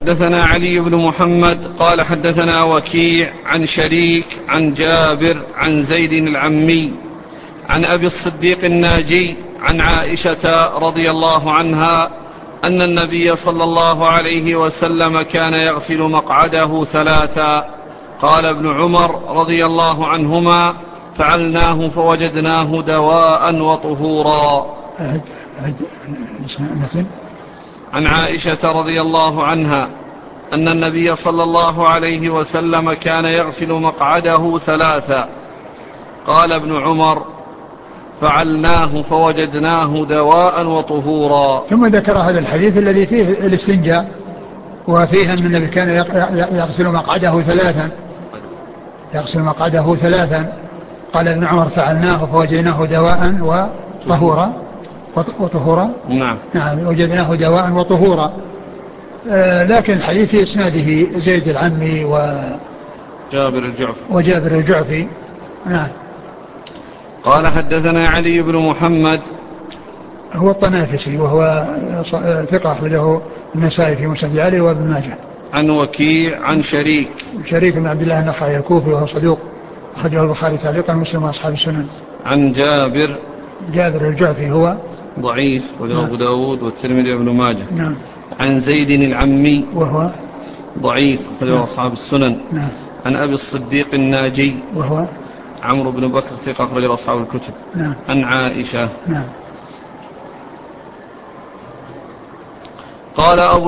حدثنا علي بن محمد قال حدثنا وكيع عن شريك عن جابر عن زيد العمي عن أبي الصديق الناجي عن عائشة رضي الله عنها أن النبي صلى الله عليه وسلم كان يغسل مقعده ثلاثا. قال ابن عمر رضي الله عنهما: فعلناه فوجدناه دواء وطهورا. عن عائشة رضي الله عنها أن النبي صلى الله عليه وسلم كان يغسل مقعده ثلاثا. قال ابن عمر: فعلناه فوجدناه دواء وطهورا. ثم ذكر هذا الحديث الذي فيه الاستنجاء، وفيه أن النبي كان يغسل مقعده ثلاثا. قال ابن عمر: فعلناه فوجدناه دواء وطهورا. نعم وجدناه دواء وطهورا. لكن الحديث في إسناده زيد العمي وجابر الجعفي. نعم. قال حدثنا علي بن محمد هو الطنافسي وهو ثقة أخرجه النسائي في مسند علي وابن ماجه. عن وكيع عن شريك بن عبد الله النخعي الكوفي وهو صدوق أخرجه البخاري تعليقا ومسلم وأصحاب السنن. عن جابر الجعفي هو ضعيف وله أبو داود والترمذي وابن ماجه. نعم. عن زيد العمي وهو ضعيف وله أصحاب السنن. نعم. عن أبي الصديق الناجي وهو عمرو بن بكر ثقة أخرجه أصحاب الكتب. نعم. عن عائشة. نعم. قال أبو